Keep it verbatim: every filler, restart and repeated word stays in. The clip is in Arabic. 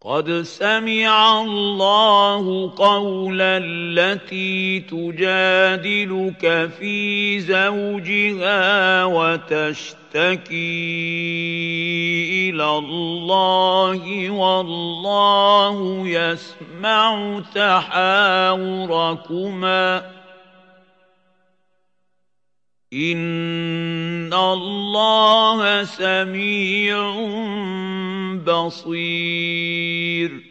قد سمع الله قول التي تجادلك في زوجها وتشتكي إلى الله والله يسمع تحاوركما إن الله سميع بصير